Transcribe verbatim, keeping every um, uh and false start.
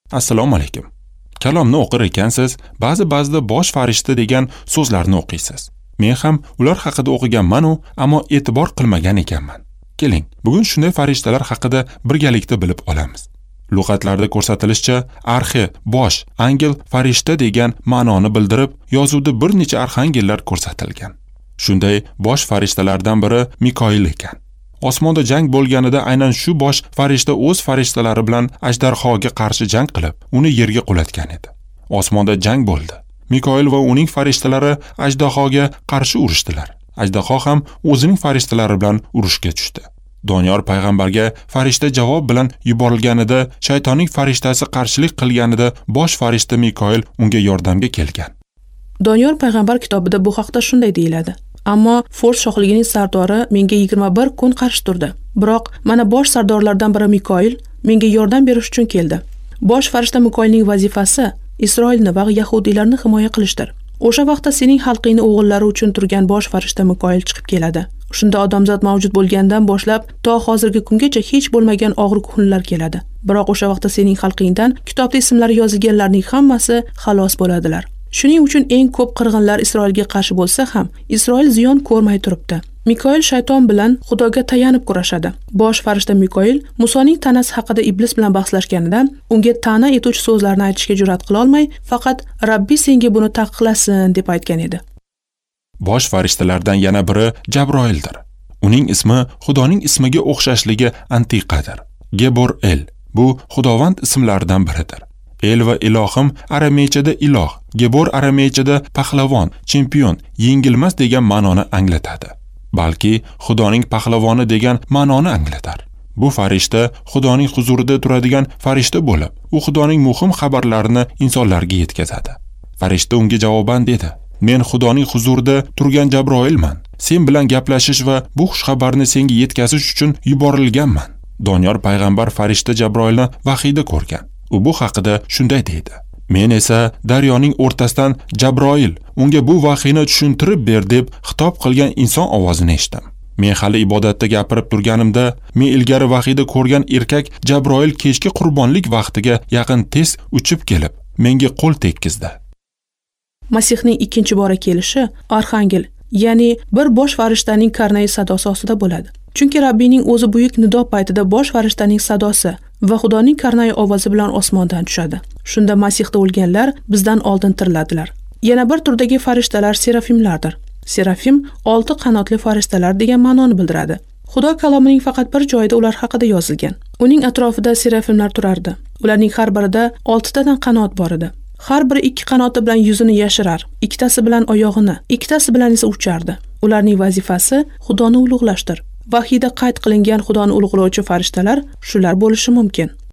Assalomu alaykum. Kalomni o'qir ekansiz, ba'zi-ba'zida bosh farishta degan so'zlarni o'qiysiz. Men ham ular haqida o'qiganman-u, ammo e'tibor qilmagan ekanman. Keling, bugun shunday farishtalar haqida birgalikda bilib olamiz. Lug'atlarda ko'rsatilishicha, arxe, bosh, angel, farishta degan ma'noni bildirib, yozuvda bir necha arxangellar ko'rsatilgan. Shunday bosh farishtalardan biri Mikoil ekan. Osmonda jang bo'lganida aynan shu bosh farishta o'z farishtalari bilan ajdarhoga qarshi jang qilib, uni yerga qulatgan edi. Osmonda jang bo'ldi. Mikoil va uning farishtalari ajdarhoga qarshi urushdilar. Ajdarho ham o'zining farishtalari bilan urushga tushdi. Doniyor payg'ambarga farishta javob bilan yuborilganida, shaytonning farishtasi qarshilik qilganida bosh farishta Mikoil unga yordamga kelgan. Doniyor payg'ambar kitobida bu haqda shunday deyiladi. Ammo Fors shohligining sardori menga yigirma bir kun qarshi turdi. Biroq mana bosh sardorlardan biri Mikoil menga yordam berish uchun keldi. Bosh farishta Mikoilning vazifasi Isroilni va yahudiylarni himoya qilishdir. O'sha vaqtda sening xalqingning o'g'illari uchun turgan bosh farishta Mikoil chiqib keladi. Shunda odamzod mavjud bo'lgandan boshlab to hozirgi kungacha hech bo'lmagan og'ir kunlar keladi. Biroq o'sha vaqtda sening xalqingdan kitobda ismlari yozilganlarning hammasi xalos bo'ladilar. Shuning uchun eng ko'p qirg'inlar Isroilga qarshi bo'lsa ham, Isroil ziyon ko'rmay turibdi. Mikoil shayton bilan Xudoga tayanib kurashadi. Bosh farishta Mikoil Musoning tanasi haqida iblis bilan bahslashganida, unga ta'na etuvchi so'zlarni aytishga jur'at qila olmay, faqat Rabbi senga buni taqiqlasin deb aytgan edi. Bosh farishtalardan yana biri Jabroildir. Uning ismi Xudoning ismiga o'xshashligi antiqadir. Gebor El bu Xudovand ismlaridan biridir. El va ilohim arameychada iloh, Gebor arameychada pahlavon, chempion, yengilmas degan ma'noni anglatadi. Balki Xudoning pahlavoni degan ma'noni anglatar. Bu farishta Xudoning huzurida turadigan farishta bo'lib, u Xudoning muhim xabarlarini insonlarga yetkazadi. Farishta unga javoban dedi: "Men Xudoning huzurida turgan Jabroilman. Sen bilan gaplashish va bu xushxabarni senga yetkazish uchun yuborilganman." Doniyor payg'ambar farishta Jabroilni vahiyda ko'rgan. U bu haqida shunday deydi: "Men esa daryoning o'rtasidan Jabroil, unga bu vahiyni tushuntirib ber deb xitob qilgan inson ovozini eshitdim. Men hali ibodatda gapirib turganimda, men ilgari vahiyda ko'rgan erkak Jabroil kechki qurbonlik vaqtiga yaqin tez uchib kelib, menga qo'l tekkizdi." Masihning ikkinchi bora kelishi arxangel, ya'ni bir bosh farishtaning karnayi sadosi ostida bo'ladi. Chunki Rabbining o'zi buyuk nido paytida bosh farishtaning sadosi va Xudoning karnayi ovozi bilan osmondan tushadi. Shunda Masihda o'lganlar bizdan oldin tiriladilar. Yana bir turdagi farishtalar serafimlardir. Serafim olti qanotli farishtalar degan ma'noni bildiradi. Xudo kalomining faqat bir joyida ular haqida yozilgan. Uning atrofida serafimlar turardi. Ularning har birida olti tadan qanot bor edi. Har biri ikki qanoti bilan yuzini yashirar, ikkitasi bilan oyog'ini, ikkitasi bilan esa uchardi. Ularning vazifasi Xudoni ulug'lashdir. Vahiyda qayd qilingan Xudoni ulug'lovchi farishtalar shular bo'lishi mumkin.